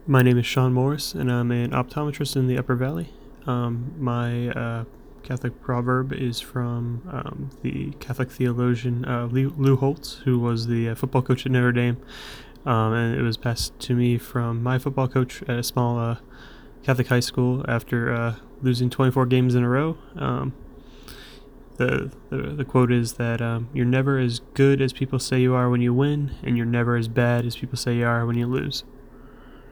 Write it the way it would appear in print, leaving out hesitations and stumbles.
My name is Sean Morris, and I'm an optometrist in the Upper Valley. My Catholic proverb is from the Catholic theologian Lou Holtz, who was the football coach at Notre Dame, and it was passed to me from my football coach at a small Catholic high school after losing 24 games in a row. The quote is that you're never as good as people say you are when you win, and you're never as bad as people say you are when you lose.